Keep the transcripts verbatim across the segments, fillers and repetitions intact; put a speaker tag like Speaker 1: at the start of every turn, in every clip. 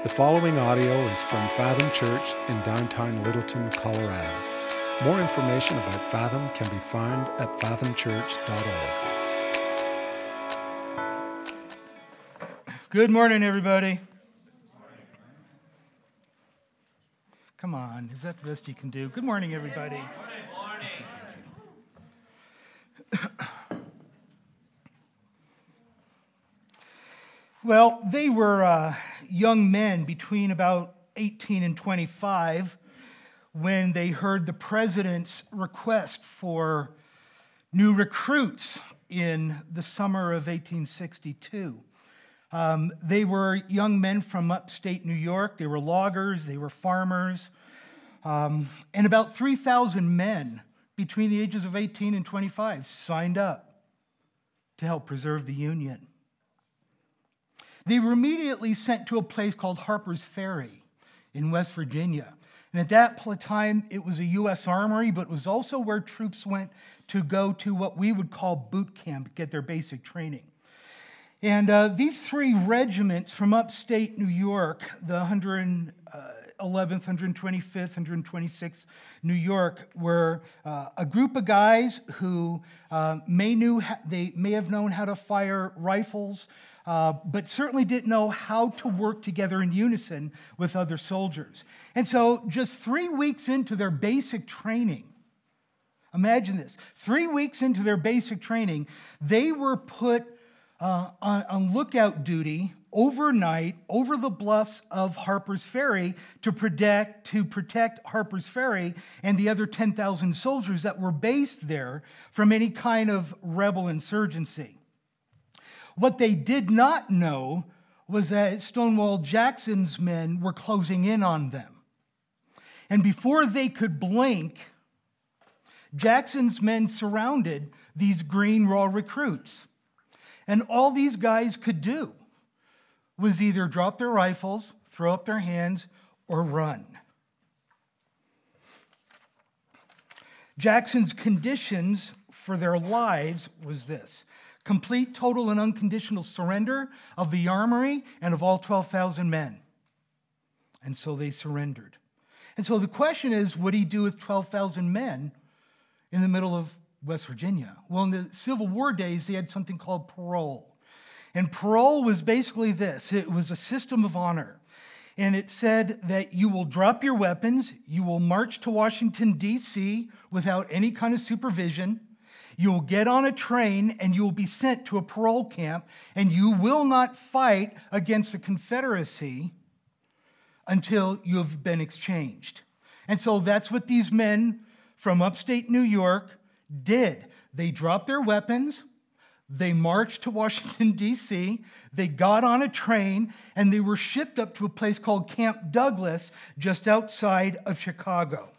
Speaker 1: following audio is from Fathom Church in downtown Littleton, Colorado. More information about Fathom can be found at fathom church dot org.
Speaker 2: Good morning, everybody. Come on, is that the best you can do? Good morning, everybody.
Speaker 3: Good morning.
Speaker 2: Well, they were uh, young men between about eighteen and twenty-five when they heard the president's request for new recruits in the summer of eighteen sixty-two. Um, they were young men from upstate New York. They were loggers, they were farmers, um, and about three thousand men between the ages of eighteen and twenty-five signed up to help preserve the Union. They were immediately sent to a place called Harper's Ferry in West Virginia. And at that time, it was a U S armory, but it was also where troops went to go to what we would call boot camp, get their basic training. And uh, these three regiments from upstate New York, the one hundred eleventh, one hundred twenty-fifth, one hundred twenty-sixth New York, were uh, a group of guys who uh, may knew ha- they may have known how to fire rifles, uh, but certainly didn't know how to work together in unison with other soldiers. And so, just three weeks into their basic training, imagine this: three weeks into their basic training, they were put Uh, on, on lookout duty overnight over the bluffs of Harper's Ferry to protect, to protect Harper's Ferry and the other ten thousand soldiers that were based there from any kind of rebel insurgency. What they did not know was that Stonewall Jackson's men were closing in on them. And before they could blink, Jackson's men surrounded these green raw recruits. And all these guys could do was either drop their rifles, throw up their hands, or run. Jackson's conditions for their lives was this: complete, total, and unconditional surrender of the armory and of all twelve thousand men. And so they surrendered. And so the question is, what do you do with twelve thousand men in the middle of West Virginia? Well, in the Civil War days, they had something called parole. And parole was basically this: it was a system of honor. And it said that you will drop your weapons, you will march to Washington, D C without any kind of supervision, you will get on a train, and you will be sent to a parole camp, and you will not fight against the Confederacy until you have been exchanged. And so that's what these men from upstate New York did. They dropped their weapons, they marched to Washington, D C, they got on a train, and they were shipped up to a place called Camp Douglas, just outside of Chicago.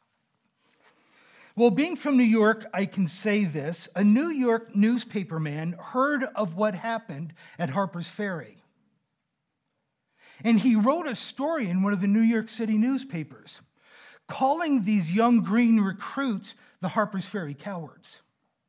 Speaker 2: Well, being from New York, I can say this: a New York newspaperman heard of what happened at Harper's Ferry. And he wrote a story in one of the New York City newspapers, calling these young green recruits the Harper's Ferry cowards.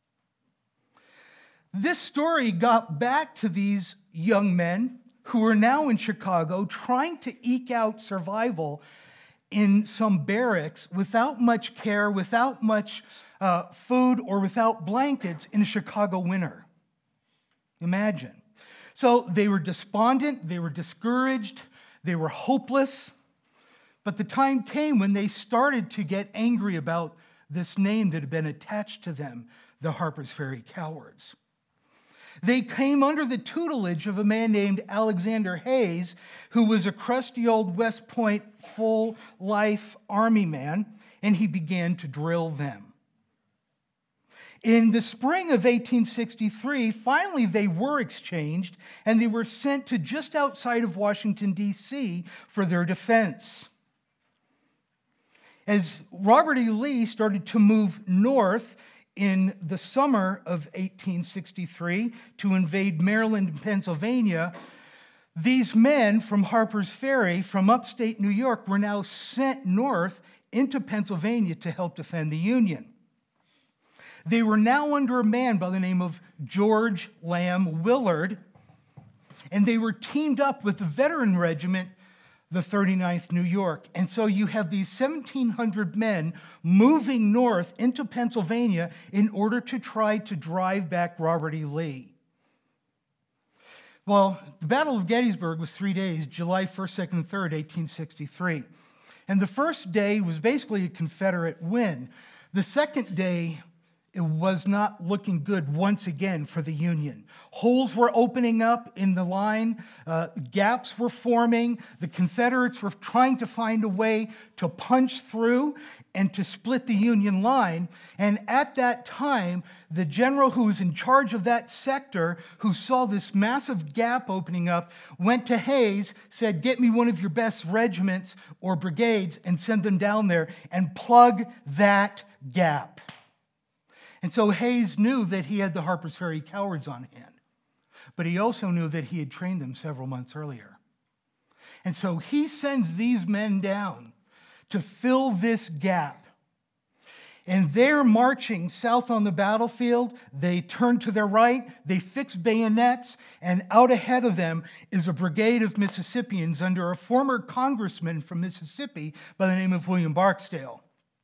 Speaker 2: This story got back to these young men who are now in Chicago trying to eke out survival in some barracks without much care, without much uh, food, or without blankets in a Chicago winter. Imagine. So they were despondent, they were discouraged, they were hopeless. But the time came when they started to get angry about this name that had been attached to them, the Harper's Ferry Cowards. They came under the tutelage of a man named Alexander Hayes, who was a crusty old West Point full-life army man, and he began to drill them. In the spring of eighteen sixty-three, finally they were exchanged, and they were sent to just outside of Washington, D C for their defense. As Robert E. Lee started to move north in the summer of eighteen sixty-three to invade Maryland and Pennsylvania, these men from Harper's Ferry, from upstate New York, were now sent north into Pennsylvania to help defend the Union. They were now under a man by the name of George Lamb Willard, and they were teamed up with the veteran regiment the thirty-ninth New York. And so you have these seventeen hundred men moving north into Pennsylvania in order to try to drive back Robert E. Lee. Well, the Battle of Gettysburg was three days, July first, second, and third, eighteen sixty-three. And the first day was basically a Confederate win. The second day, it was not looking good once again for the Union. Holes were opening up in the line. Uh, gaps were forming. The Confederates were trying to find a way to punch through and to split the Union line. And at that time, the general who was in charge of that sector, who saw this massive gap opening up, went to Hayes, said, "Get me one of your best regiments or brigades and send them down there and plug that gap." And so Hayes knew that he had the Harper's Ferry cowards on hand, but he also knew that he had trained them several months earlier. And so he sends these men down to fill this gap. And they're marching south on the battlefield. They turn to their right, they fix bayonets, and out ahead of them is a brigade of Mississippians under a former congressman from Mississippi by the name of William Barksdale.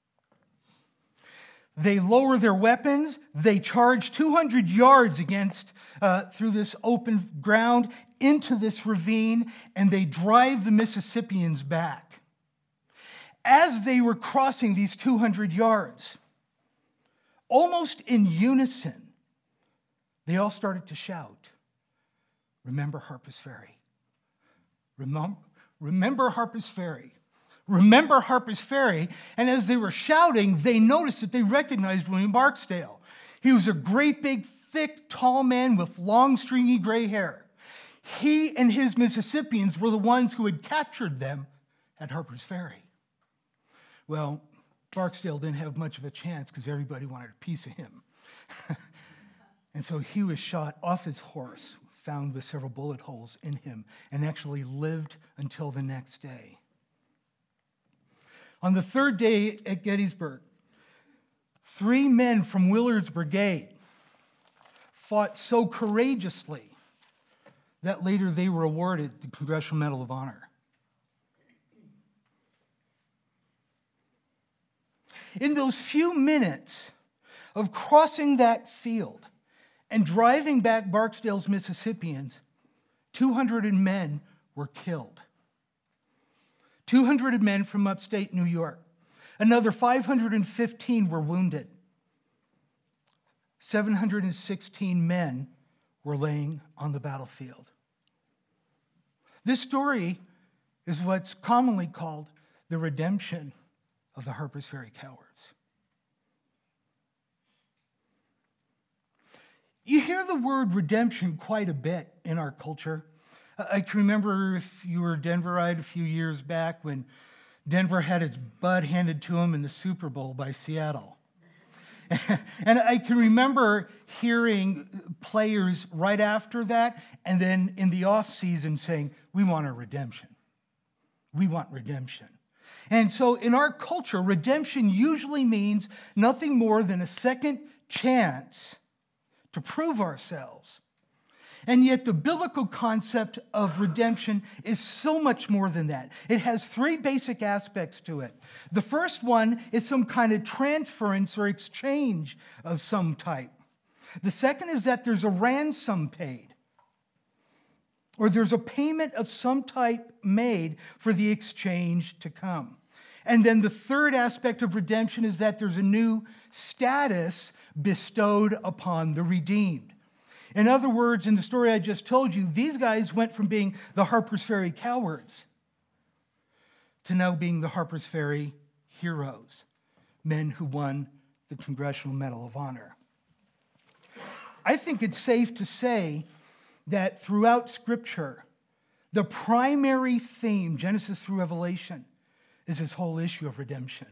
Speaker 2: They lower their weapons. They charge two hundred yards against uh, through this open ground into this ravine, and they drive the Mississippians back. As they were crossing these two hundred yards, almost in unison, they all started to shout, "Remember Harper's Ferry. Remember, remember Harper's Ferry. Remember Harper's Ferry." And as they were shouting, they noticed that they recognized William Barksdale. He was a great, big, thick, tall man with long, stringy gray hair. He and his Mississippians were the ones who had captured them at Harper's Ferry. Well, Barksdale didn't have much of a chance because everybody wanted a piece of him. And so he was shot off his horse, found with several bullet holes in him, and actually lived until the next day. On the third day at Gettysburg, three men from Willard's brigade fought so courageously that later they were awarded the Congressional Medal of Honor. In those few minutes of crossing that field and driving back Barksdale's Mississippians, two hundred men were killed. two hundred men from upstate New York. Another five hundred fifteen were wounded. seven hundred sixteen men were laying on the battlefield. This story is what's commonly called the redemption of the Harper's Ferry cowards. You hear the word redemption quite a bit in our culture. I can remember, if you were Denverite, a few years back when Denver had its butt handed to them in the Super Bowl by Seattle. And I can remember hearing players right after that, and then in the off season saying, "We want a redemption. We want redemption." And so in our culture, redemption usually means nothing more than a second chance to prove ourselves. And yet the biblical concept of redemption is so much more than that. It has three basic aspects to it. The first one is some kind of transference or exchange of some type. The second is that there's a ransom paid, or there's a payment of some type made for the exchange to come. And then the third aspect of redemption is that there's a new status bestowed upon the redeemed. In other words, in the story I just told you, these guys went from being the Harper's Ferry cowards to now being the Harper's Ferry heroes, men who won the Congressional Medal of Honor. I think it's safe to say that throughout Scripture, the primary theme, Genesis through Revelation, is this whole issue of redemption.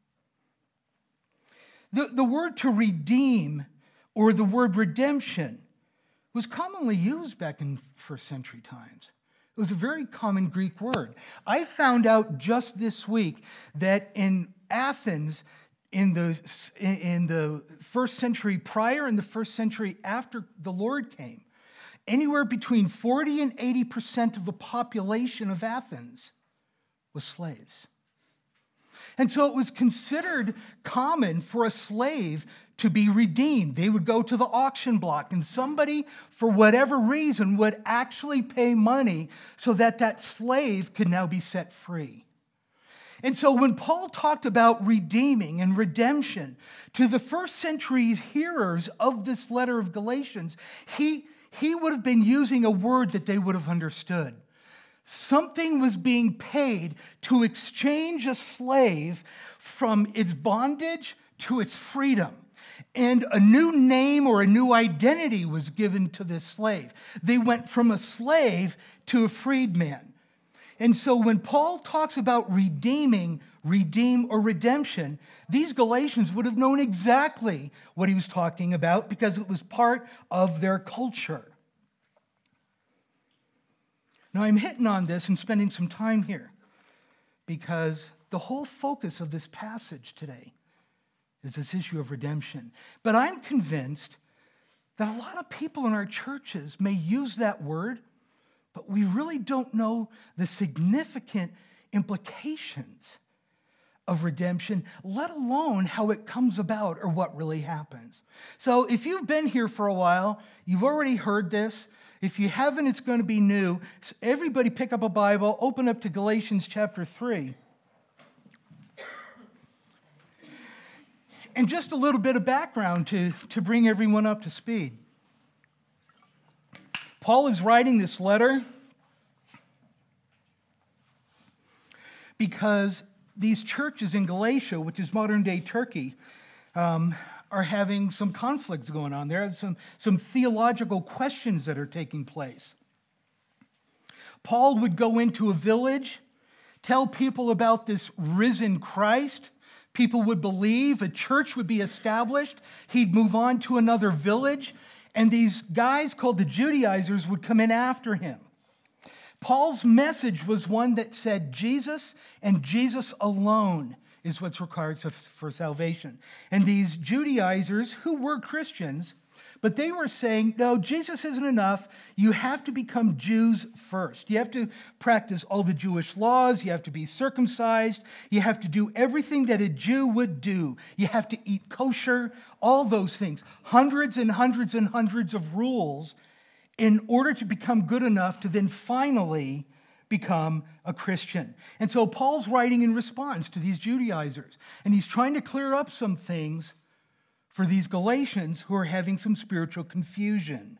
Speaker 2: The, the word to redeem, or the word redemption, was commonly used back in first century times. It was a very common Greek word. I found out just this week that in Athens, in the, in the first century prior and the first century after the Lord came, anywhere between forty and eighty percent of the population of Athens was slaves. And so it was considered common for a slave to be redeemed. They would go to the auction block, and somebody, for whatever reason, would actually pay money so that that slave could now be set free. And so when Paul talked about redeeming and redemption to the first century hearers of this letter of Galatians, he, he would have been using a word that they would have understood. Something was being paid to exchange a slave from its bondage to its freedom. And a new name or a new identity was given to this slave. They went from a slave to a freedman. And so when Paul talks about redeeming, redeem, or redemption, these Galatians would have known exactly what he was talking about because it was part of their culture. Now, I'm hitting on this and spending some time here because the whole focus of this passage today is this issue of redemption. But I'm convinced that a lot of people in our churches may use that word, but we really don't know the significant implications of redemption, let alone how it comes about or what really happens. So if you've been here for a while, you've already heard this. If you haven't, it's going to be new. So everybody pick up a Bible, open up to Galatians chapter three. And just a little bit of background to, to bring everyone up to speed. Paul is writing this letter because these churches in Galatia, which is modern-day Turkey, um, are having some conflicts going on. There are some, some theological questions that are taking place. Paul would go into a village, tell people about this risen Christ. People would believe, a church would be established. He'd move on to another village, and these guys called the Judaizers would come in after him. Paul's message was one that said Jesus and Jesus alone is what's required for salvation. And these Judaizers, who were Christians, but they were saying, no, Jesus isn't enough. You have to become Jews first. You have to practice all the Jewish laws. You have to be circumcised. You have to do everything that a Jew would do. You have to eat kosher, all those things. Hundreds and hundreds and hundreds of rules in order to become good enough to then finally become a Christian. And so Paul's writing in response to these Judaizers, and he's trying to clear up some things for these Galatians who are having some spiritual confusion.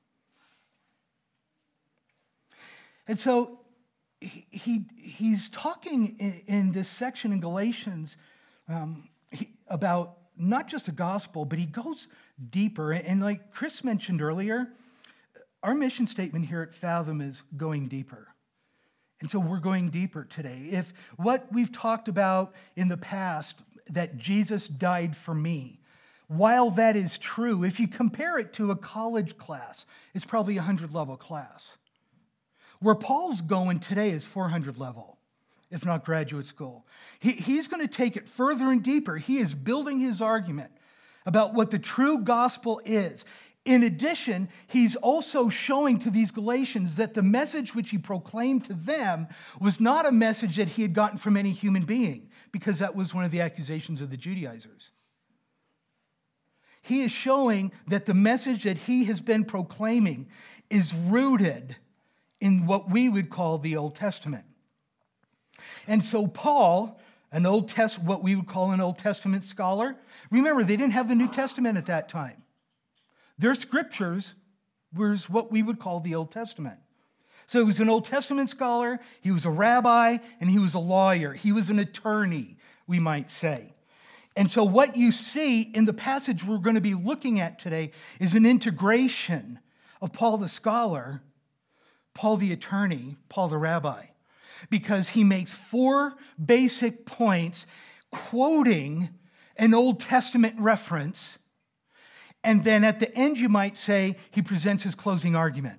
Speaker 2: And so he, he he's talking in, in this section in Galatians um, he, about not just the gospel, but he goes deeper. And, and like Chris mentioned earlier, our mission statement here at Fathom is going deeper. And so we're going deeper today. If what we've talked about in the past, that Jesus died for me, while that is true, if you compare it to a college class, it's probably a one hundred level class. Where Paul's going today is four hundred level, if not graduate school. He, he's going to take it further and deeper. He is building his argument about what the true gospel is. In addition, he's also showing to these Galatians that the message which he proclaimed to them was not a message that he had gotten from any human being, because that was one of the accusations of the Judaizers. He is showing that the message that he has been proclaiming is rooted in what we would call the Old Testament. And so Paul, an Old Test, what we would call an Old Testament scholar, remember, they didn't have the New Testament at that time. Their scriptures was what we would call the Old Testament. So he was an Old Testament scholar, he was a rabbi, and he was a lawyer. He was an attorney, we might say. And so what you see in the passage we're going to be looking at today is an integration of Paul the scholar, Paul the attorney, Paul the rabbi, because he makes four basic points quoting an Old Testament reference, and then at the end you might say he presents his closing argument.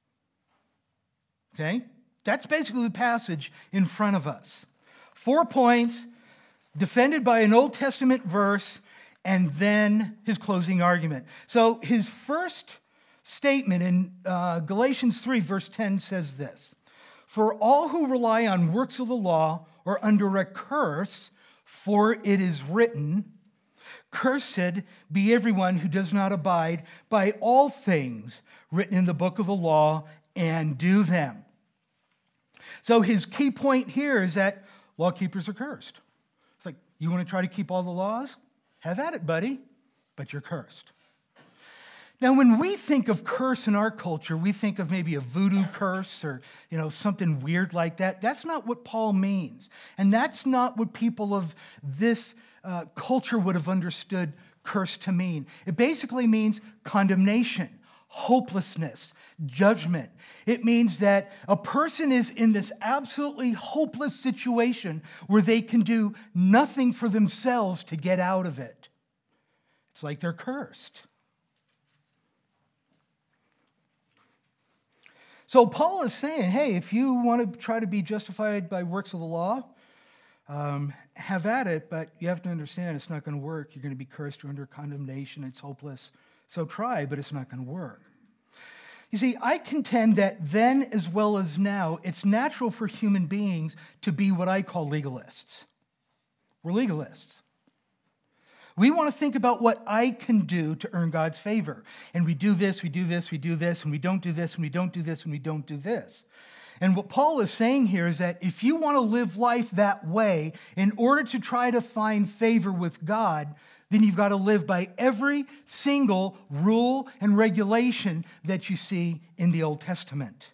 Speaker 2: Okay? That's basically the passage in front of us. Four points, defended by an Old Testament verse, and then his closing argument. So his first statement in uh, Galatians three, verse ten says this: For all who rely on works of the law are under a curse, for it is written, cursed be everyone who does not abide by all things written in the book of the law and do them. So his key point here is that law keepers are cursed. It's like, you want to try to keep all the laws? Have at it, buddy, but you're cursed. Now, when we think of curse in our culture, we think of maybe a voodoo curse or, you know, something weird like that. That's not what Paul means. And that's not what people of this uh, culture would have understood curse to mean. It basically means condemnation, hopelessness, judgment. It means that a person is in this absolutely hopeless situation where they can do nothing for themselves to get out of it. It's like they're cursed. So Paul is saying, hey, if you want to try to be justified by works of the law, um, have at it, but you have to understand it's not going to work. You're going to be cursed. You're under condemnation. It's hopeless. So try, but it's not going to work. You see, I contend that then as well as now, it's natural for human beings to be what I call legalists. We're legalists. We want to think about what I can do to earn God's favor. And we do this, we do this, we do this, and we don't do this, and we don't do this, and we don't do this. And what Paul is saying here is that if you want to live life that way, in order to try to find favor with God, then you've got to live by every single rule and regulation that you see in the Old Testament.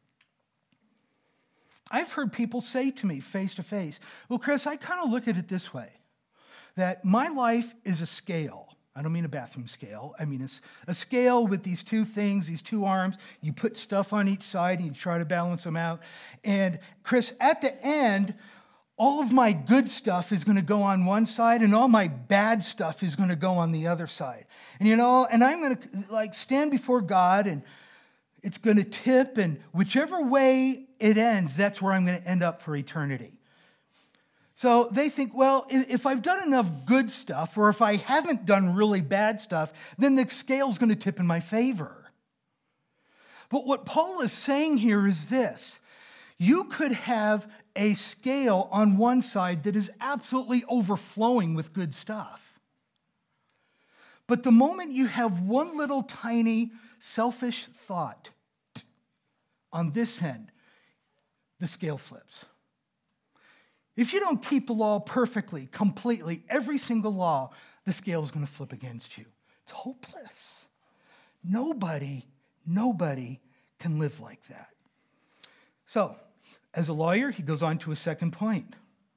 Speaker 2: I've heard people say to me face to face, well, Chris, I kind of look at it this way, that my life is a scale. I don't mean a bathroom scale. I mean it's a scale with these two things, these two arms. You put stuff on each side and you try to balance them out. And Chris, at the end, all of my good stuff is going to go on one side and all my bad stuff is going to go on the other side. And you know, and I'm going to like stand before God and it's going to tip, and whichever way it ends, that's where I'm going to end up for eternity. So they think, well, if I've done enough good stuff, or if I haven't done really bad stuff, then the scale's going to tip in my favor. But what Paul is saying here is this. You could have a scale on one side that is absolutely overflowing with good stuff. But the moment you have one little tiny selfish thought on this end, the scale flips. If you don't keep the law perfectly, completely, every single law, the scale is going to flip against you. It's hopeless. Nobody, nobody can live like that. So, as a lawyer, he goes on to a second point.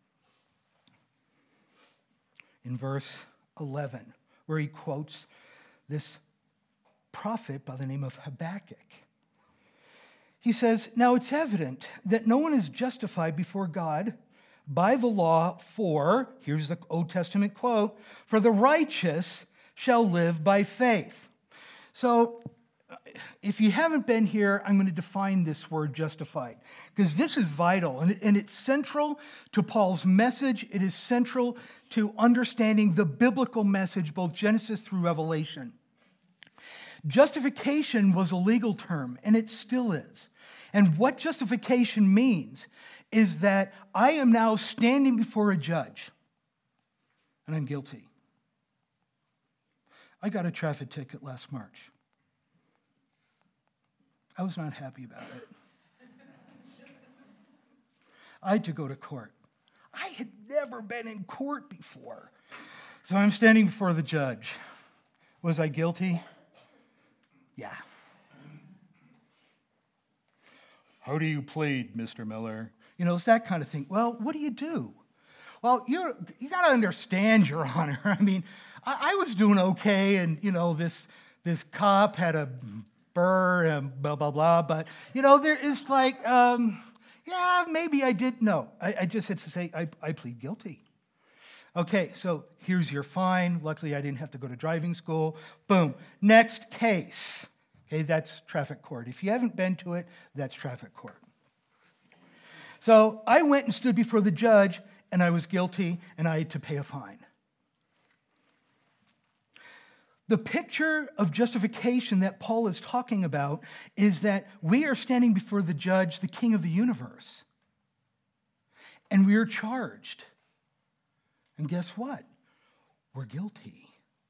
Speaker 2: In verse eleven, where he quotes this prophet by the name of Habakkuk. He says, now it's evident that no one is justified before God by the law, for, here's the Old Testament quote, for the righteous shall live by faith. So, if you haven't been here, I'm going to define this word justified, because this is vital, and, and it's central to Paul's message. It is central to understanding the biblical message, both Genesis through Revelation. Justification was a legal term, and it still is. And what justification means is that I am now standing before a judge, and I'm guilty. I got a traffic ticket last March. I was not happy about it. I had to go to court. I had never been in court before. So I'm standing before the judge. Was I guilty? Yeah. How do you plead, Mister Miller? You know, it's that kind of thing. Well, what do you do? Well, you you got to understand, Your Honor. I mean, I, I was doing okay, and, you know, this this cop had a burr and blah, blah, blah. But, you know, there is like, um, yeah, maybe I did. No, I, I just had to say, I, I plead guilty. Okay, so here's your fine. Luckily, I didn't have to go to driving school. Boom. Next case. Okay, that's traffic court. If you haven't been to it, that's traffic court. So I went and stood before the judge, and I was guilty, and I had to pay a fine. The picture of justification that Paul is talking about is that we are standing before the judge, the king of the universe, and we are charged. And guess what? We're guilty.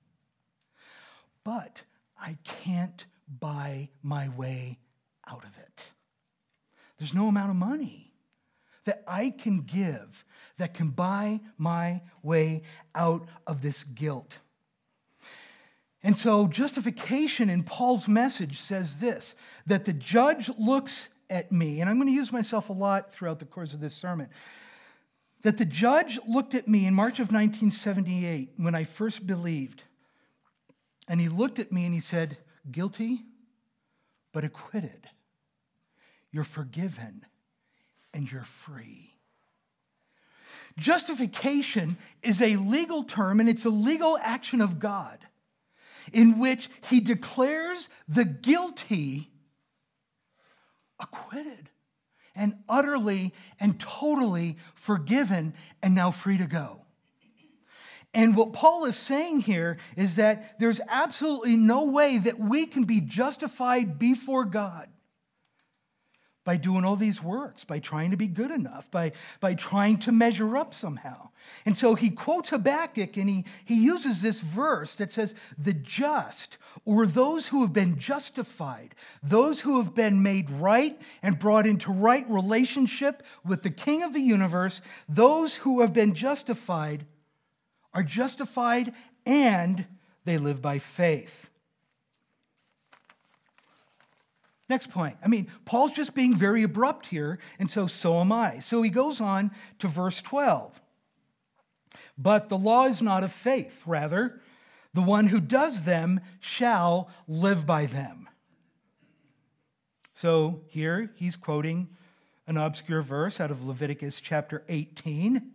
Speaker 2: But I can't buy my way out of it. There's no amount of money that I can give that can buy my way out of this guilt. And so justification in Paul's message says this, that the judge looks at me, and I'm going to use myself a lot throughout the course of this sermon, that the judge looked at me in March of nineteen seventy-eight when I first believed, and he looked at me and he said, guilty, but acquitted. You're forgiven, and you're free. Justification is a legal term, and it's a legal action of God in which he declares the guilty acquitted and utterly and totally forgiven and now free to go. And what Paul is saying here is that there's absolutely no way that we can be justified before God by doing all these works, by trying to be good enough, by, by trying to measure up somehow. And so he quotes Habakkuk and he, he uses this verse that says, the just, or those who have been justified, those who have been made right and brought into right relationship with the King of the universe, those who have been justified are justified and they live by faith. Next point. I mean, Paul's just being very abrupt here, and so so am I. So he goes on to verse twelve. But the law is not of faith. Rather, the one who does them shall live by them. So here he's quoting an obscure verse out of Leviticus chapter eighteen.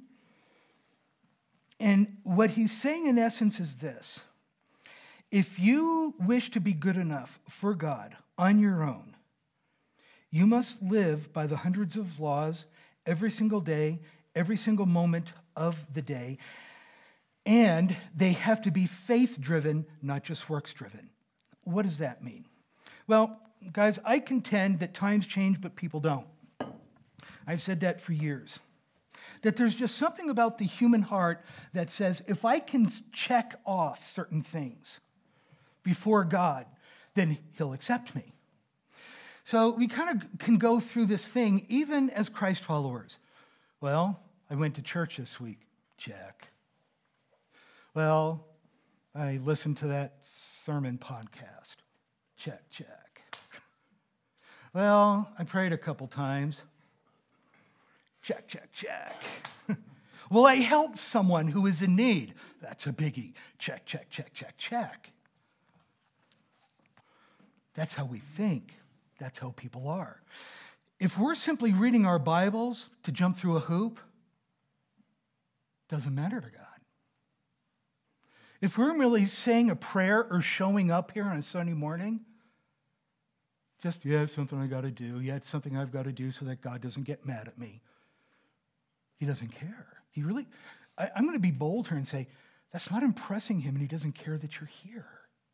Speaker 2: And what he's saying in essence is this. If you wish to be good enough for God on your own, you must live by the hundreds of laws every single day, every single moment of the day, and they have to be faith-driven, not just works-driven. What does that mean? Well, guys, I contend that times change, but people don't. I've said that for years. That there's just something about the human heart that says, if I can check off certain things before God, then he'll accept me. So we kind of can go through this thing even as Christ followers. Well, I went to church this week. Check. Well, I listened to that sermon podcast. Check, check. Well, I prayed a couple times. Check, check, check. Well, I helped someone who is in need. That's a biggie. Check, check, check, check, check. That's how we think. That's how people are. If we're simply reading our Bibles to jump through a hoop, doesn't matter to God. If we're really saying a prayer or showing up here on a Sunday morning, just, yeah, it's something I got to do. Yeah, it's something I've got to do so that God doesn't get mad at me. He doesn't care. He really, I, I'm going to be bold here and say, that's not impressing him, and he doesn't care that you're here.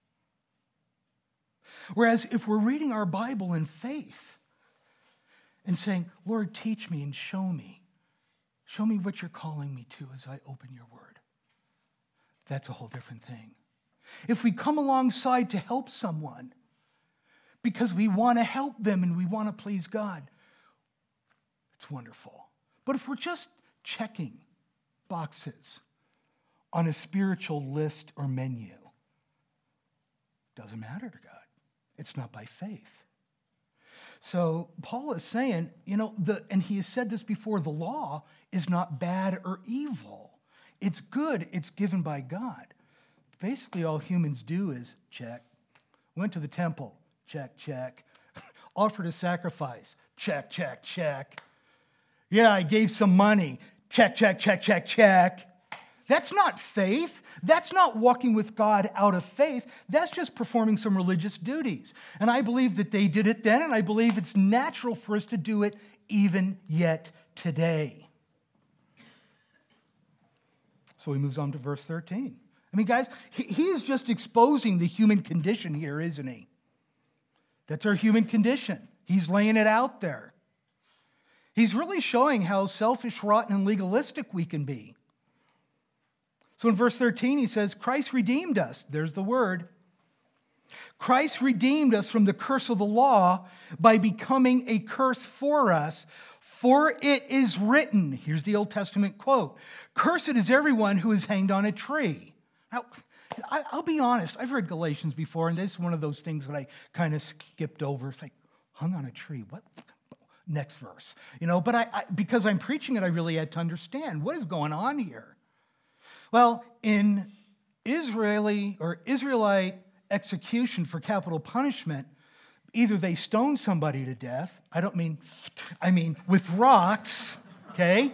Speaker 2: Whereas if we're reading our Bible in faith and saying, Lord, teach me and show me, show me what you're calling me to as I open your word, that's a whole different thing. If we come alongside to help someone because we want to help them and we want to please God, it's wonderful. But if we're just checking boxes on a spiritual list or menu, it doesn't matter to God. It's not by faith. So Paul is saying, you know, the, and he has said this before, the law is not bad or evil. It's good. It's given by God. Basically, all humans do is check. Went to the temple. Check, check. Offered a sacrifice. Check, check, check. Yeah, I gave some money. Check, check, check, check, check. That's not faith. That's not walking with God out of faith. That's just performing some religious duties. And I believe that they did it then, and I believe it's natural for us to do it even yet today. So he moves on to verse thirteen. I mean, guys, he, he is just exposing the human condition here, isn't he? That's our human condition. He's laying it out there. He's really showing how selfish, rotten, and legalistic we can be. So in verse thirteen, he says, Christ redeemed us. There's the word. Christ redeemed us from the curse of the law by becoming a curse for us. For it is written, here's the Old Testament quote, cursed is everyone who is hanged on a tree. Now, I'll be honest, I've read Galatians before, and this is one of those things that I kind of skipped over. It's like, hung on a tree, what? Next verse. You know, but I, I because I'm preaching it, I really had to understand what is going on here. Well, in Israeli or Israelite execution for capital punishment, either they stoned somebody to death, I don't mean, I mean with rocks, okay?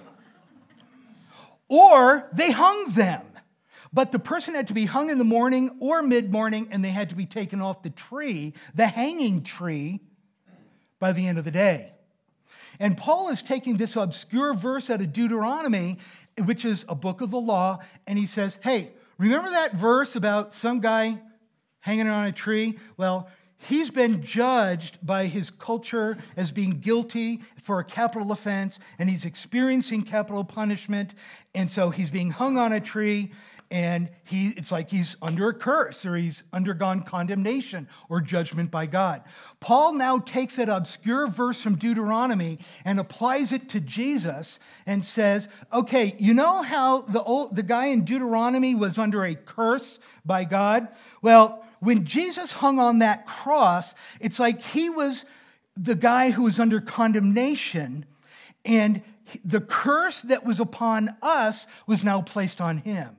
Speaker 2: Or they hung them. But the person had to be hung in the morning or mid-morning, and they had to be taken off the tree, the hanging tree, by the end of the day. And Paul is taking this obscure verse out of Deuteronomy, which is a book of the law, and he says, hey, remember that verse about some guy hanging on a tree? Well, he's been judged by his culture as being guilty for a capital offense, and he's experiencing capital punishment, and so he's being hung on a tree, and he it's like he's under a curse, or he's undergone condemnation or judgment by God. Paul now takes that obscure verse from Deuteronomy and applies it to Jesus and says, okay, you know how the old, the guy in Deuteronomy was under a curse by God? Well, when Jesus hung on that cross, it's like he was the guy who was under condemnation, and the curse that was upon us was now placed on him.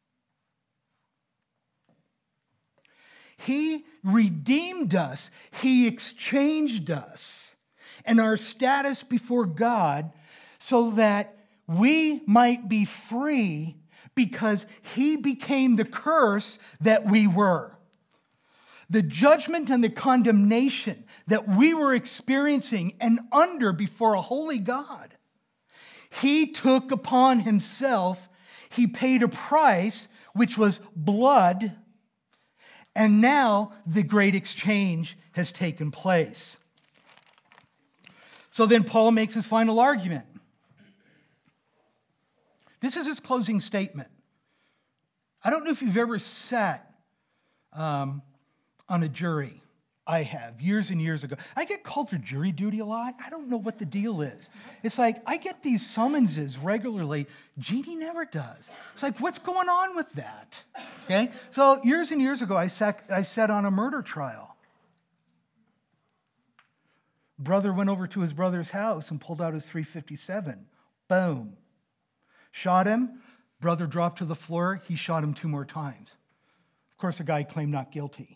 Speaker 2: He redeemed us. He exchanged us and our status before God so that we might be free because he became the curse that we were. The judgment and the condemnation that we were experiencing and under before a holy God, he took upon himself. He paid a price, which was blood. And now the great exchange has taken place. So then Paul makes his final argument. This is his closing statement. I don't know if you've ever sat um, on a jury. I have, years and years ago. I get called for jury duty a lot. I don't know what the deal is. It's like, I get these summonses regularly. Jeannie never does. It's like, what's going on with that? Okay? So years and years ago, I sat, I sat on a murder trial. Brother went over to his brother's house and pulled out his three fifty-seven. Boom. Shot him. Brother dropped to the floor. He shot him two more times. Of course, the guy claimed not guilty.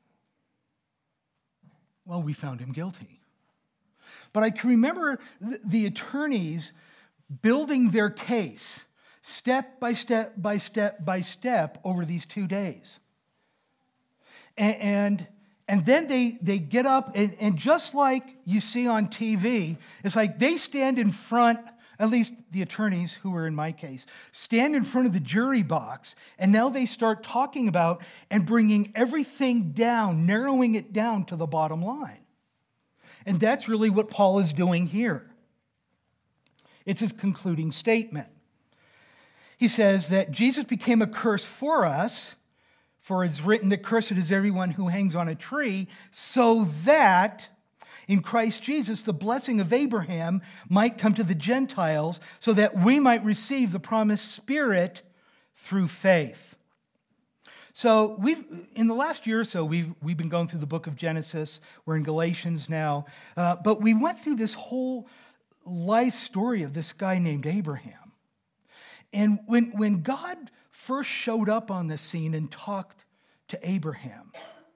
Speaker 2: Well, we found him guilty. But I can remember the attorneys building their case step by step by step by step over these two days. And, and, and then they, they get up, and, and just like you see on T V, it's like they stand in front, at least the attorneys who were in my case, stand in front of the jury box, and now they start talking about and bringing everything down, narrowing it down to the bottom line. And that's really what Paul is doing here. It's his concluding statement. He says that Jesus became a curse for us, for it's written that cursed is everyone who hangs on a tree, so that in Christ Jesus, the blessing of Abraham might come to the Gentiles so that we might receive the promised Spirit through faith. So we've, in the last year or so, we've, we've been going through the book of Genesis. We're in Galatians now. Uh, but we went through this whole life story of this guy named Abraham. And when, when God first showed up on the scene and talked to Abraham,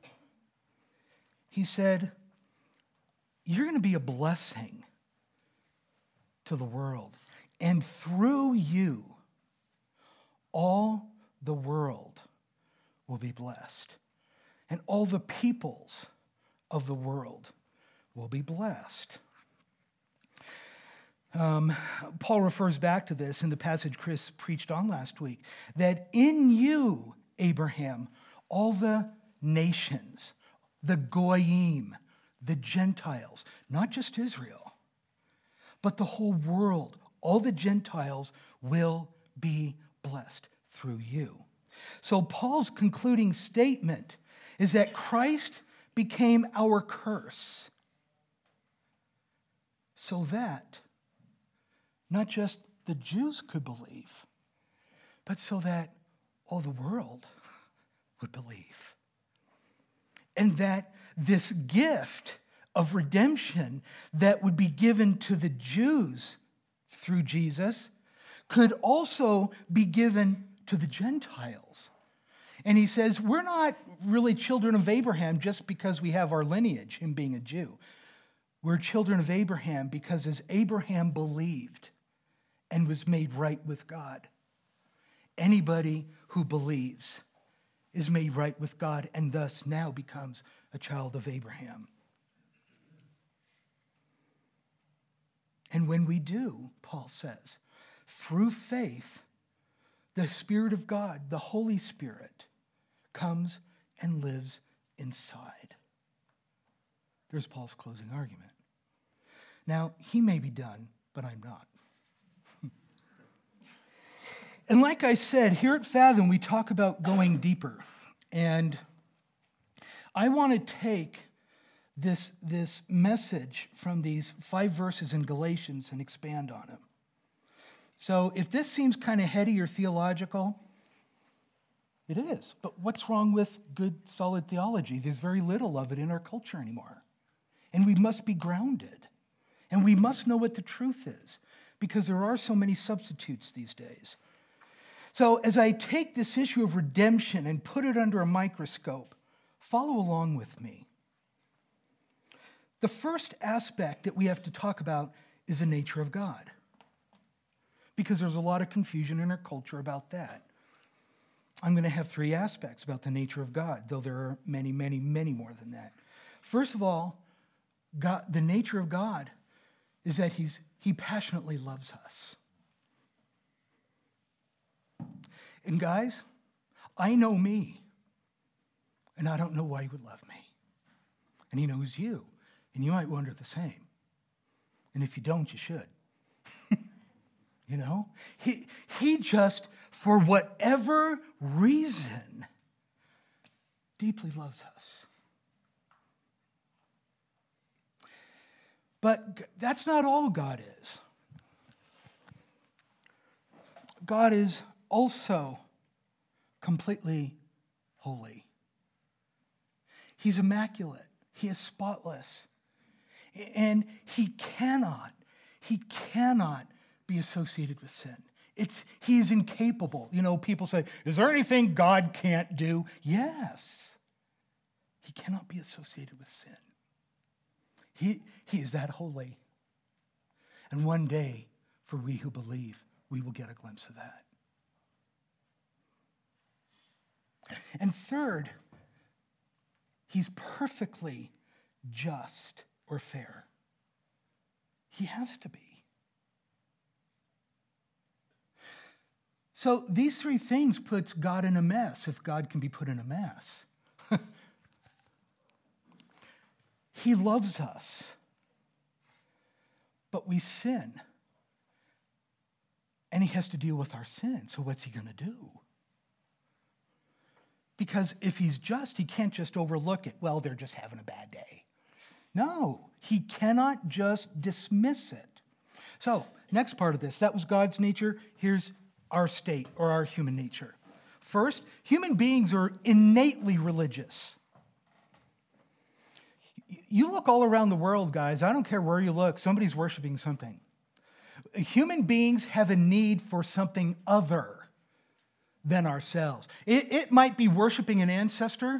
Speaker 2: he said, you're going to be a blessing to the world. And through you, all the world will be blessed. And all the peoples of the world will be blessed. Um, Paul refers back to this in the passage Chris preached on last week, that in you Abraham, all the nations, the Goyim, the Gentiles, not just Israel, but the whole world, all the Gentiles will be blessed through you. So Paul's concluding statement is that Christ became our curse so that not just the Jews could believe, but so that all the world would believe. And that this gift of redemption that would be given to the Jews through Jesus could also be given to the Gentiles. And he says, we're not really children of Abraham just because we have our lineage, him being a Jew. We're children of Abraham because as Abraham believed and was made right with God, anybody who believes is made right with God and thus now becomes a child of Abraham. And when we do, Paul says, through faith, the Spirit of God, the Holy Spirit, comes and lives inside. There's Paul's closing argument. Now, he may be done, but I'm not. And like I said, here at Fathom, we talk about going deeper. And I want to take this, this message from these five verses in Galatians and expand on it. So if this seems kind of heady or theological, it is. But what's wrong with good, solid theology? There's very little of it in our culture anymore. And we must be grounded. And we must know what the truth is, because there are so many substitutes these days. So as I take this issue of redemption and put it under a microscope, follow along with me. The first aspect that we have to talk about is the nature of God, because there's a lot of confusion in our culture about that. I'm going to have three aspects about the nature of God, though there are many, many, many more than that. First of all, God, the nature of God is that he's, he passionately loves us. And guys, I know me, and I don't know why he would love me. And he knows you, and you might wonder the same. And if you don't, you should. You know? He, he just, for whatever reason, deeply loves us. But that's not all God is. God is also completely holy. He's immaculate. He is spotless. And he cannot, he cannot be associated with sin. It's, he is incapable. You know, people say, is there anything God can't do? Yes. He cannot be associated with sin. He, he is that holy. And one day, for we who believe, we will get a glimpse of that. And third, he's perfectly just or fair. He has to be. So these three things puts God in a mess, if God can be put in a mess. He loves us, but we sin. And he has to deal with our sin. So what's he going to do? Because if he's just, he can't just overlook it. Well, they're just having a bad day. No, he cannot just dismiss it. So, next part of this, that was God's nature. Here's our state or our human nature. First, human beings are innately religious. You look all around the world, guys. I don't care where you look. Somebody's worshiping something. Human beings have a need for something other than ourselves. It, it might be worshiping an ancestor.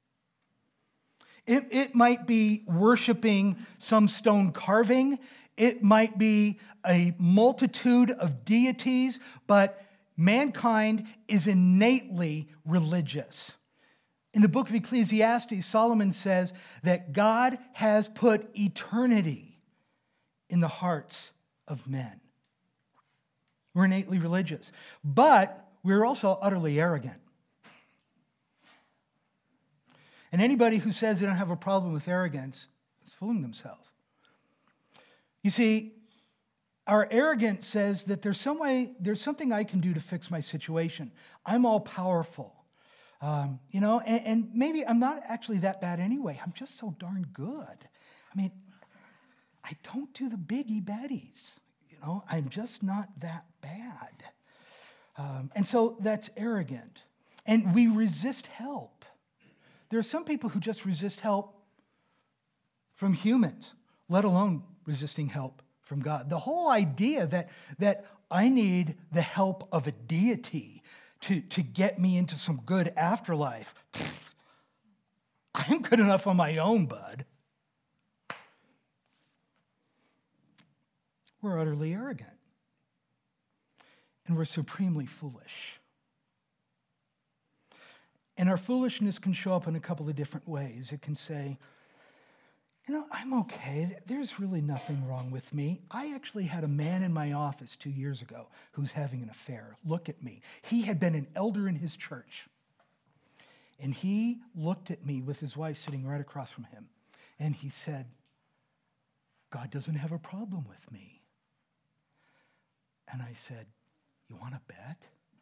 Speaker 2: It, it might be worshiping some stone carving. It might be a multitude of deities, but mankind is innately religious. In the book of Ecclesiastes, Solomon says that God has put eternity in the hearts of men. We're innately religious, but we're also utterly arrogant. And anybody who says they don't have a problem with arrogance is fooling themselves. You see, our arrogance says that there's some way, there's something I can do to fix my situation. I'm all powerful. Um, you know, and, and maybe I'm not actually that bad anyway. I'm just so darn good. I mean, I don't do the biggie baddies. You know, I'm just not that bad. Um, and so that's arrogant. And we resist help. There are some people who just resist help from humans, let alone resisting help from God. The whole idea that, that I need the help of a deity to, to get me into some good afterlife. Pfft, I'm good enough on my own, bud. We're utterly arrogant. And we're supremely foolish. And our foolishness can show up in a couple of different ways. It can say, you know, I'm okay. There's really nothing wrong with me. I actually had a man in my office two years ago who's having an affair. Look at me. He had been an elder in his church. And he looked at me with his wife sitting right across from him. And he said, God doesn't have a problem with me. And I said, you want to bet?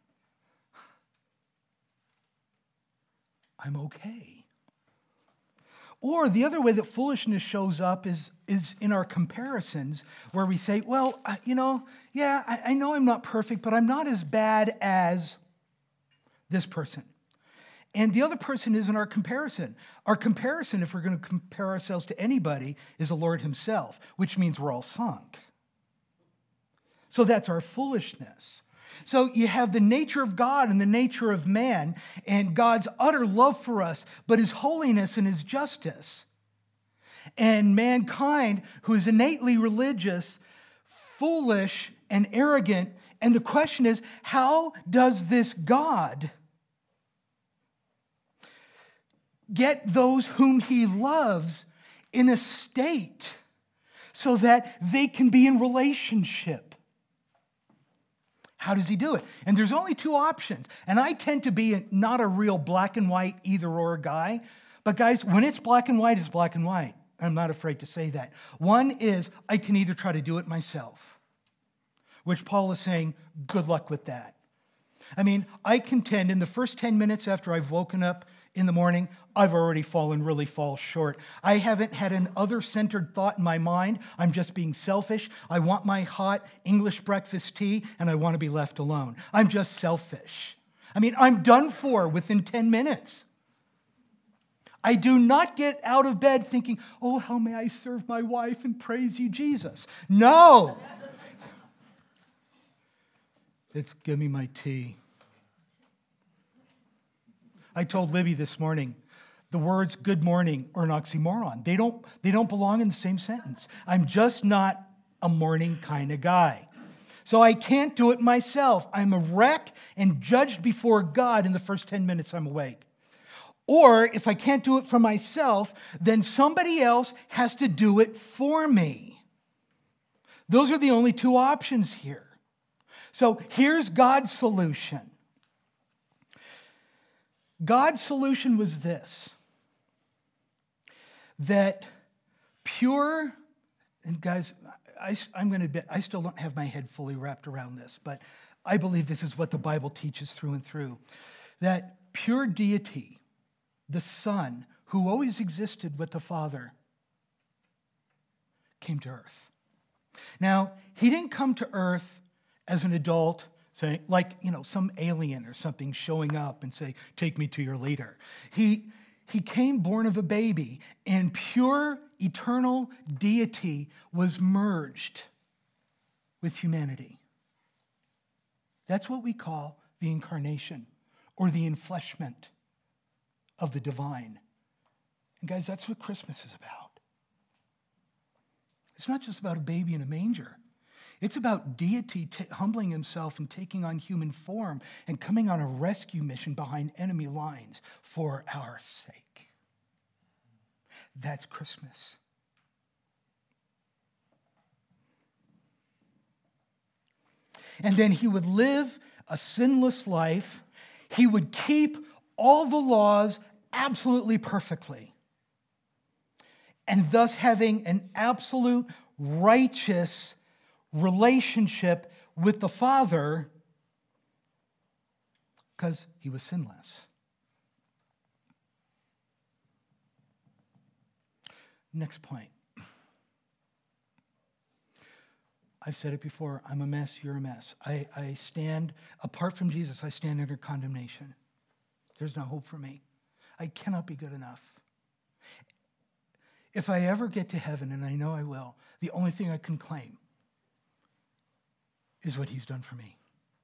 Speaker 2: I'm okay. Or the other way that foolishness shows up is, is in our comparisons, where we say, well, uh, you know, yeah, I, I know I'm not perfect, but I'm not as bad as this person. And the other person is in our comparison. Our comparison, if we're going to compare ourselves to anybody, is the Lord himself, which means we're all sunk. So that's our foolishness. So you have the nature of God and the nature of man, and God's utter love for us, but his holiness and his justice. And mankind, who is innately religious, foolish, and arrogant. And the question is, how does this God get those whom he loves in a state so that they can be in relationship? How does he do it? And there's only two options. And I tend to be not a real black and white either or guy. But guys, when it's black and white, it's black and white. I'm not afraid to say that. One is I can either try to do it myself, which Paul is saying, good luck with that. I mean, I contend in the first ten minutes after I've woken up in the morning, I've already fallen really fall short. I haven't had an other-centered thought in my mind. I'm just being selfish. I want my hot English breakfast tea, and I want to be left alone. I'm just selfish. I mean, I'm done for within ten minutes. I do not get out of bed thinking, oh, how may I serve my wife and praise you, Jesus? No. It's give me my tea. I told Libby this morning, the words good morning are an oxymoron. They don't, they don't belong in the same sentence. I'm just not a morning kind of guy. So I can't do it myself. I'm a wreck and judged before God in the first ten minutes I'm awake. Or if I can't do it for myself, then somebody else has to do it for me. Those are the only two options here. So here's God's solution. God's solution was this, that pure, and guys, I, I'm going to admit, I still don't have my head fully wrapped around this, but I believe this is what the Bible teaches through and through, that pure deity, the Son, who always existed with the Father, came to earth. Now, he didn't come to earth as an adult, saying, like, you know, some alien or something showing up and say, take me to your leader. He, he came born of a baby, and pure, eternal deity was merged with humanity. That's what we call the incarnation, or the enfleshment of the divine. And guys, that's what Christmas is about. It's not just about a baby in a manger. It's about deity t- humbling himself and taking on human form and coming on a rescue mission behind enemy lines for our sake. That's Christmas. And then he would live a sinless life. He would keep all the laws absolutely perfectly, and thus having an absolute righteous relationship with the Father because he was sinless. Next point. I've said it before, I'm a mess, you're a mess. I, I stand, apart from Jesus, I stand under condemnation. There's no hope for me. I cannot be good enough. If I ever get to heaven, and I know I will, the only thing I can claim is what he's done for me.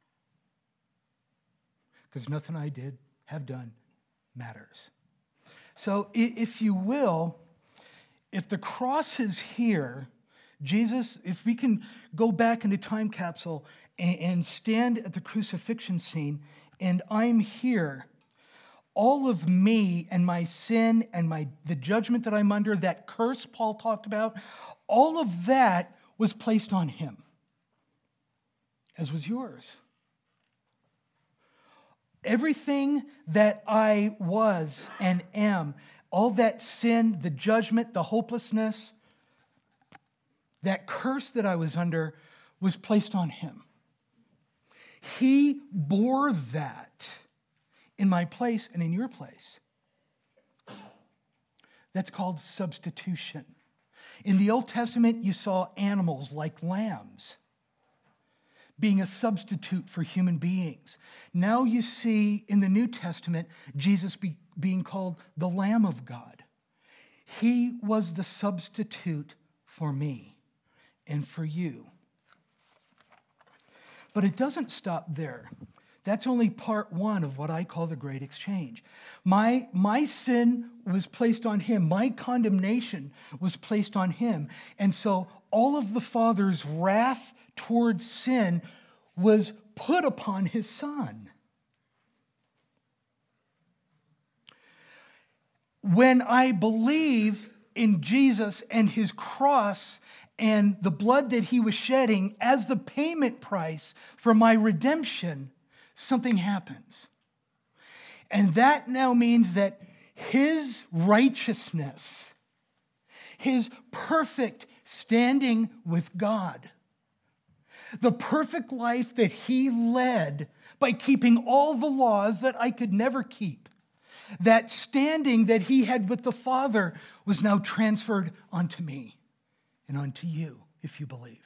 Speaker 2: Because nothing I did, have done, matters. So if you will, if the cross is here, Jesus, if we can go back in a time capsule and, and stand at the crucifixion scene, and I'm here, all of me and my sin and my the judgment that I'm under, that curse Paul talked about, all of that was placed on him, as was yours. Everything that I was and am, all that sin, the judgment, the hopelessness, that curse that I was under was placed on him. He bore that in my place and in your place. That's called substitution. In the Old Testament, you saw animals like lambs being a substitute for human beings. Now you see in the New Testament, Jesus be, being called the Lamb of God. He was the substitute for me and for you. But it doesn't stop there. That's only part one of what I call the great exchange. My, my sin was placed on him. My condemnation was placed on him. And so all of the Father's wrath towards sin was put upon his Son. When I believe in Jesus and his cross and the blood that he was shedding as the payment price for my redemption, something happens. And that now means that his righteousness, his perfect standing with God, the perfect life that he led by keeping all the laws that I could never keep, that standing that he had with the Father was now transferred onto me and onto you, if you believe.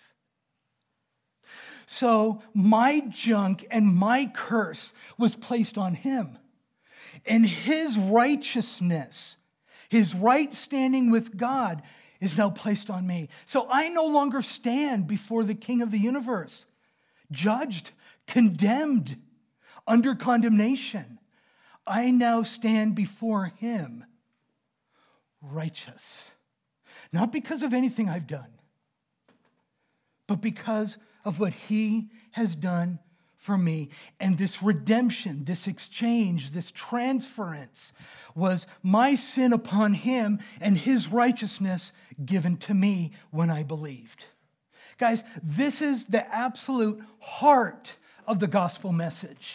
Speaker 2: So my junk and my curse was placed on him. And his righteousness, his right standing with God, is now placed on me. So I no longer stand before the King of the universe, judged, condemned, under condemnation. I now stand before him, righteous. Not because of anything I've done, but because of what he has done for me. And this redemption, this exchange, this transference was my sin upon him and his righteousness given to me when I believed. Guys, this is the absolute heart of the gospel message.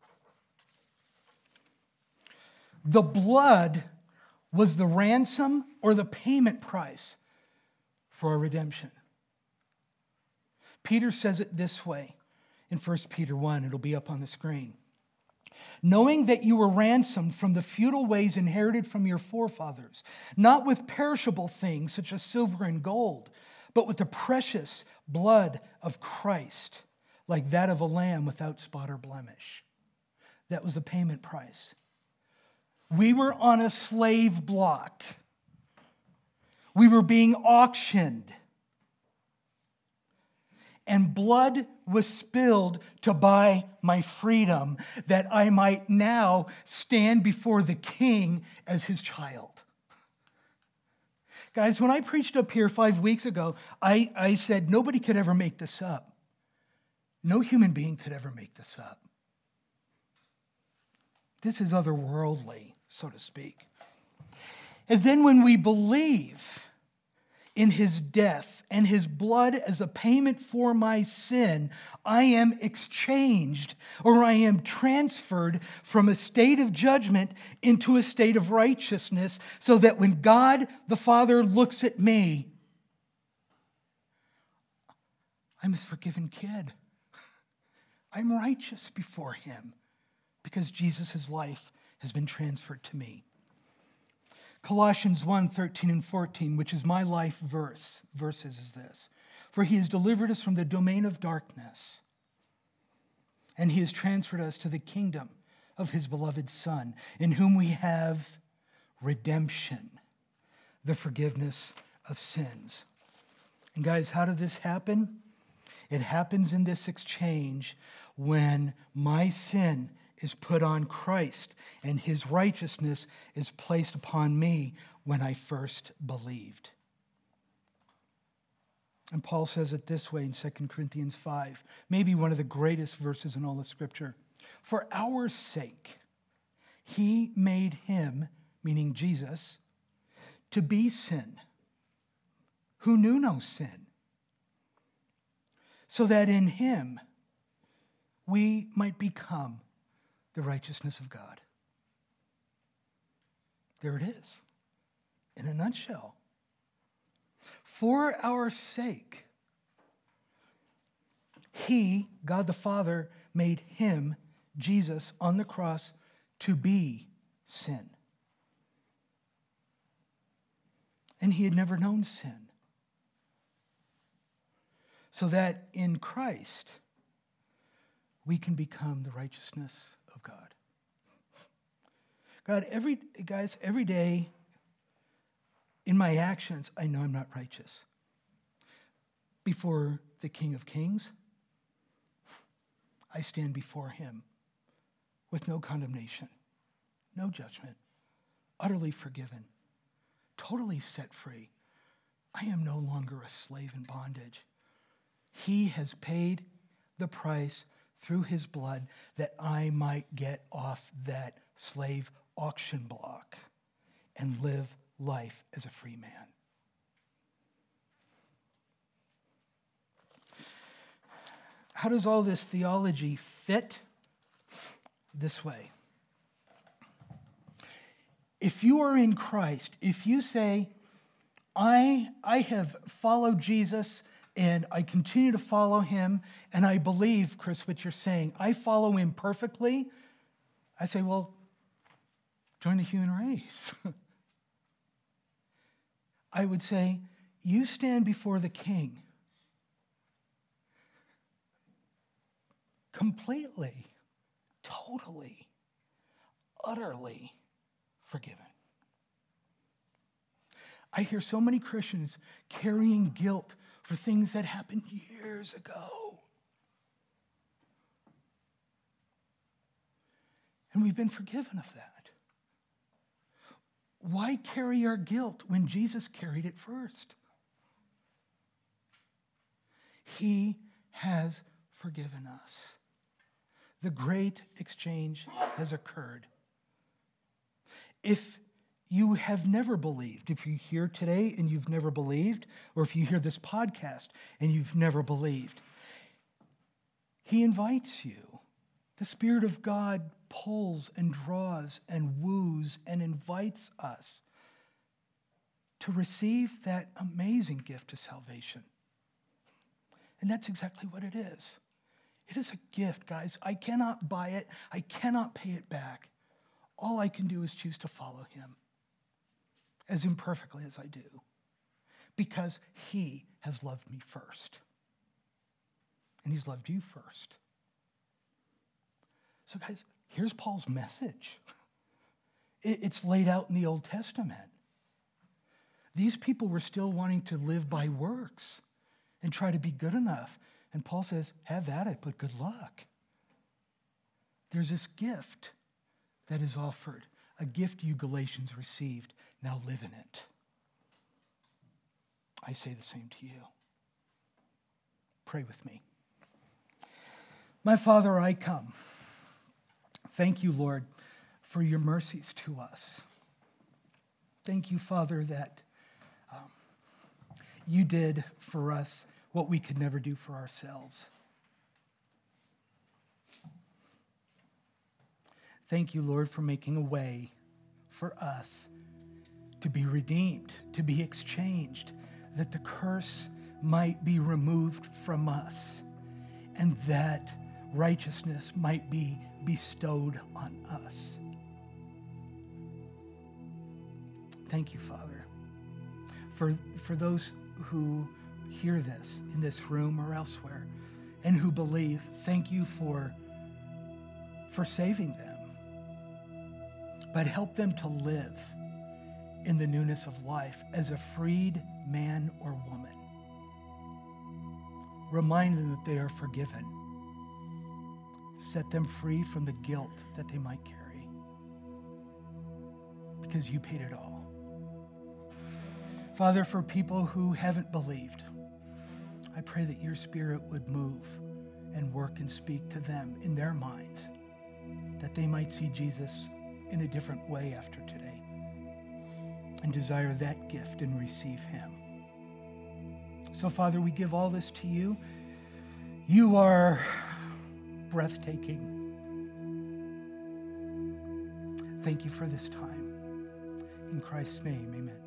Speaker 2: The blood was the ransom or the payment price for our redemption. Peter says it this way in First Peter one. It'll be up on the screen. Knowing that you were ransomed from the futile ways inherited from your forefathers, not with perishable things such as silver and gold, but with the precious blood of Christ, like that of a lamb without spot or blemish. That was the payment price. We were on a slave block. We were being auctioned. And blood was spilled to buy my freedom, that I might now stand before the King as his child. Guys, when I preached up here five weeks ago, I, I said nobody could ever make this up. No human being could ever make this up. This is otherworldly, so to speak. And then when we believe, in his death and his blood as a payment for my sin, I am exchanged, or I am transferred from a state of judgment into a state of righteousness, so that when God the Father looks at me, I'm his forgiven kid. I'm righteous before him because Jesus' life has been transferred to me. Colossians one, thirteen and fourteen, which is my life verse, verses is this. For he has delivered us from the domain of darkness, and he has transferred us to the kingdom of his beloved Son, in whom we have redemption, the forgiveness of sins. And guys, how did this happen? It happens in this exchange when my sin is put on Christ and his righteousness is placed upon me when I first believed. And Paul says it this way in Second Corinthians five, maybe one of the greatest verses in all of Scripture. For our sake, he made him, meaning Jesus, to be sin, who knew no sin, so that in him we might become the righteousness of God. There it is, in a nutshell. For our sake, he, God the Father, made him, Jesus, on the cross to be sin. And he had never known sin. So that in Christ, we can become the righteousness of God. God, every guys, every day in my actions, I know I'm not righteous. Before the King of Kings, I stand before him with no condemnation, no judgment, utterly forgiven, totally set free. I am no longer a slave in bondage. He has paid the price through his blood that I might get off that slave auction block and live life as a free man. How does all this theology fit? This way. If you are in Christ, if you say, I, I have followed Jesus and I continue to follow him, and I believe, Chris, what you're saying, I follow him perfectly, I say, well, join the human race. I would say, you stand before the King completely, totally, utterly forgiven. I hear so many Christians carrying guilt for things that happened years ago. And we've been forgiven of that. Why carry our guilt when Jesus carried it first? He has forgiven us. The great exchange has occurred. If you have never believed, if you're here today and you've never believed, or if you hear this podcast and you've never believed, he invites you. The Spirit of God pulls and draws and woos and invites us to receive that amazing gift of salvation. And that's exactly what it is. It is a gift, guys. I cannot buy it. I cannot pay it back. All I can do is choose to follow him as imperfectly as I do, because he has loved me first. And he's loved you first. So guys, here's Paul's message. It's laid out in the Old Testament. These people were still wanting to live by works and try to be good enough. And Paul says, have at it, but good luck. There's this gift that is offered, a gift you Galatians received. Now live in it. I say the same to you. Pray with me. My Father, I come. Thank you, Lord, for your mercies to us. Thank you, Father, that um, you did for us what we could never do for ourselves. Thank you, Lord, for making a way for us to be redeemed, to be exchanged, that the curse might be removed from us, and that righteousness might be bestowed on us. Thank you, Father, for, for those who hear this in this room or elsewhere and who believe. Thank you for, for saving them. But help them to live in the newness of life as a freed man or woman. Remind them that they are forgiven. Set them free from the guilt that they might carry, because you paid it all. Father, for people who haven't believed, I pray that your Spirit would move and work and speak to them in their minds, that they might see Jesus in a different way after today and desire that gift and receive him. So, Father, we give all this to you. You are breathtaking. Thank you for this time. In Christ's name, amen.